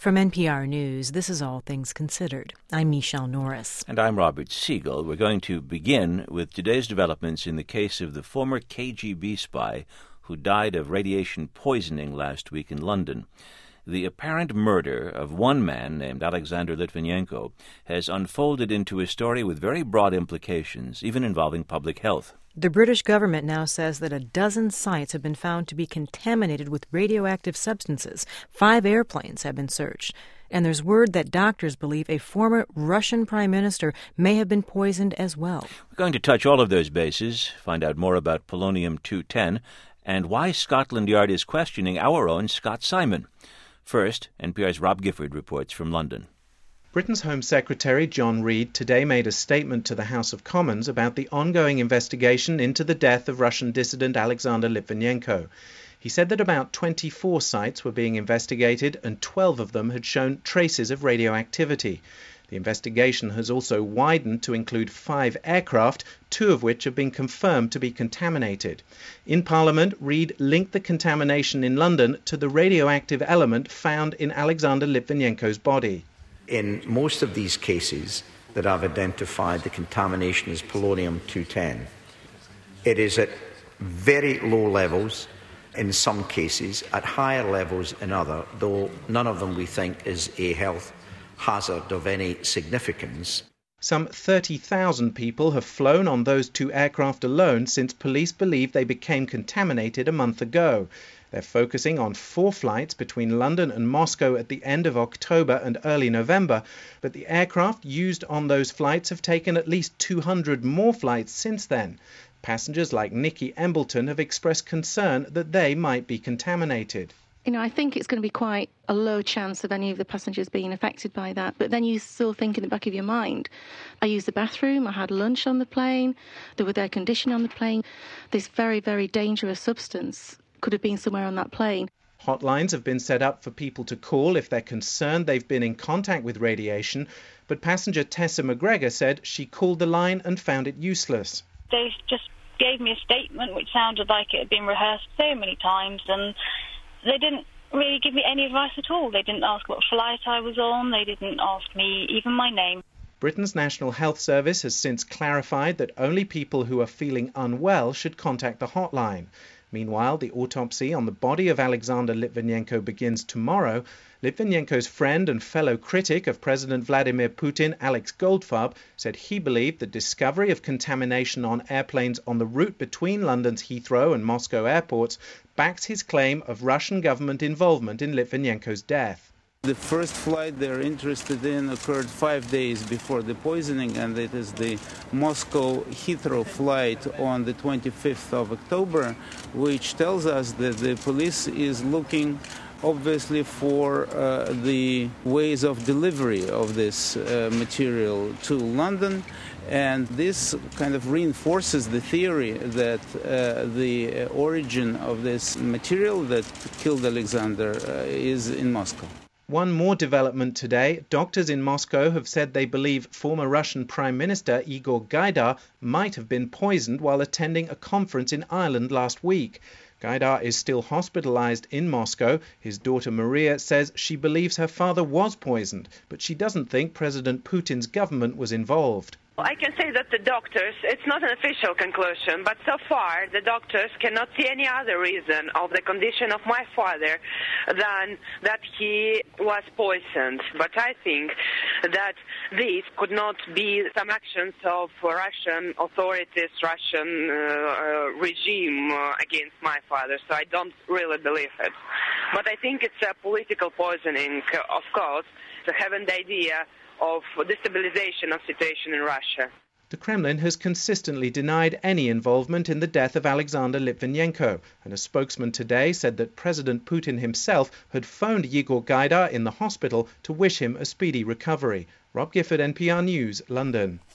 From NPR News, this is All Things Considered. I'm Michelle Norris. And I'm Robert Siegel. We're going to begin with today's developments in the case of the former KGB spy who died of radiation poisoning last week in London. The apparent murder of one man named Alexander Litvinenko has unfolded into a story with very broad implications, even involving public health. The British government now says that a dozen sites have been found to be contaminated with radioactive substances. 5 airplanes have been searched. And there's word that doctors believe a former Russian prime minister may have been poisoned as well. We're going to touch all of those bases, find out more about polonium-210, and why Scotland Yard is questioning our own Scott Simon. First, NPR's Rob Gifford reports from London. Britain's Home Secretary John Reid today made a statement to the House of Commons about the ongoing investigation into the death of Russian dissident Alexander Litvinenko. He said that about 24 sites were being investigated and 12 of them had shown traces of radioactivity. The investigation has also widened to include 5 aircraft, 2 of which have been confirmed to be contaminated. In Parliament, Reid linked the contamination in London to the radioactive element found in Alexander Litvinenko's body. In most of these cases that I've identified, the contamination is polonium-210. It is at very low levels in some cases, at higher levels in others, though none of them we think is a health hazard of any significance. Some 30,000 people have flown on those 2 aircraft alone since police believe they became contaminated a month ago. They're focusing on 4 flights between London and Moscow at the end of October and early November, but the aircraft used on those flights have taken at least 200 more flights since then. Passengers like Nikki Embleton have expressed concern that they might be contaminated. I think it's going to be quite a low chance of any of the passengers being affected by that. But then you still think in the back of your mind, I used the bathroom, I had lunch on the plane, there was air conditioning on the plane. This very, very dangerous substance could have been somewhere on that plane. Hotlines have been set up for people to call if they're concerned they've been in contact with radiation, but passenger Tessa McGregor said she called the line and found it useless. They just gave me a statement which sounded like it had been rehearsed so many times, and they didn't really give me any advice at all. They didn't ask what flight I was on. They didn't ask me even my name. Britain's National Health Service has since clarified that only people who are feeling unwell should contact the hotline. Meanwhile, the autopsy on the body of Alexander Litvinenko begins tomorrow. Litvinenko's friend and fellow critic of President Vladimir Putin, Alex Goldfarb, said he believed the discovery of contamination on airplanes on the route between London's Heathrow and Moscow airports backs his claim of Russian government involvement in Litvinenko's death. The first flight they're interested in occurred 5 days before the poisoning, and it is the Moscow Heathrow flight on the 25th of October, which tells us that the police is looking obviously for the ways of delivery of this material to London. And this kind of reinforces the theory that the origin of this material that killed Alexander is in Moscow. One more development today. Doctors in Moscow have said they believe former Russian Prime Minister Igor Gaidar might have been poisoned while attending a conference in Ireland last week. Gaidar is still hospitalized in Moscow. His daughter Maria says she believes her father was poisoned, but she doesn't think President Putin's government was involved. I can say that the doctors, it's not an official conclusion, but so far the doctors cannot see any other reason of the condition of my father than that he was poisoned. But I think that these could not be some actions of Russian authorities, Russian regime against my father, so I don't really believe it. But I think it's a political poisoning, of course, to have an idea of destabilization of situation in Russia. The Kremlin has consistently denied any involvement in the death of Alexander Litvinenko, and a spokesman today said that President Putin himself had phoned Igor Gaidar in the hospital to wish him a speedy recovery. Rob Gifford, NPR News, London.